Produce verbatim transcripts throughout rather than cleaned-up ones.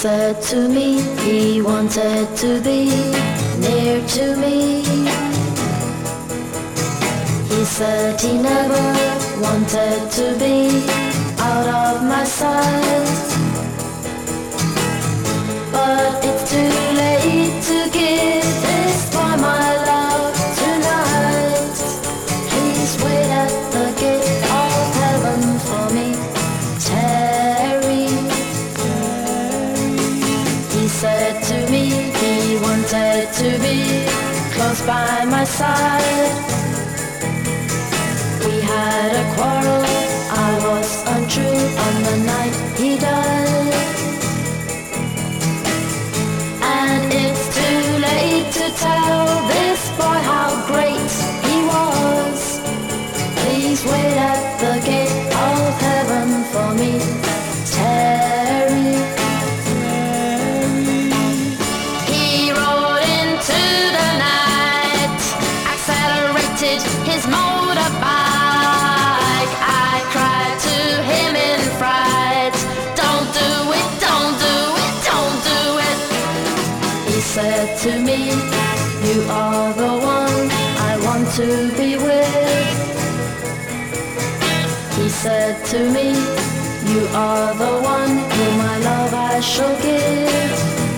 said to me he wanted to be near to me. He said he never wanted to be out of my sight. But it's too late to give this boy my love tonight. Please wait at the gate of heaven for me, Terry. He said to me he wanted to be close by my side. We had a quarrel, I was untrue on the night he died. And it's too late to tell this boy how great he was. Please wait at the gate of heaven for me, Terry. He rode into the night, accelerated his motorbike. I cried to him in fright, don't do it, don't do it, don't do it. He said to me, you are the one I want to be with. He said to me, you are the one whom my love I shall give.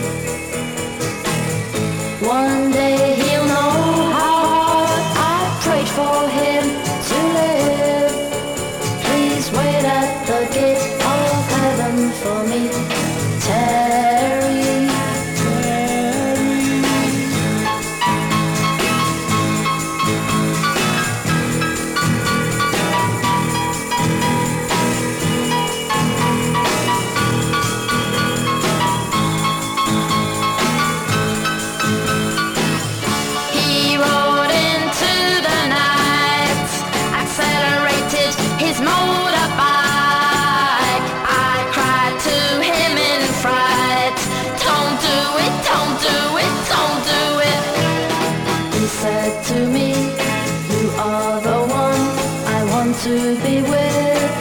One day he'll know how hard I prayed for him to live. Please wait at the gate of heaven for me, Terry. He rode into the night, accelerated his motorbike. I cried to him in fright, don't do it, don't do it, don't do it. He said to me, you are the one I want to be with.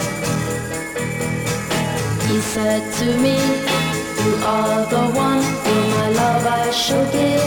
He said to me, you are the one whom my love I shall give.